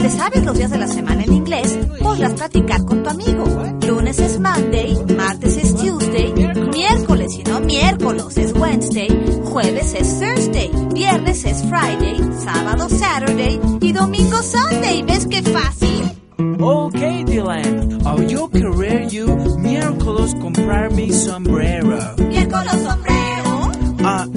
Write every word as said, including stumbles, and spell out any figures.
te sabes los días de la semana en inglés, podrás platicar con tu amigo. Lunes es Monday, martes es Tuesday, miércoles y no miércoles es Wednesday, jueves es Thursday, viernes es Friday, sábado Saturday y domingo Sunday. ¿Ves qué fácil? Okay, Dylan. Oh, yo querer you miércoles comprar mi sombrero. ¿Miércoles sombrero? Ah,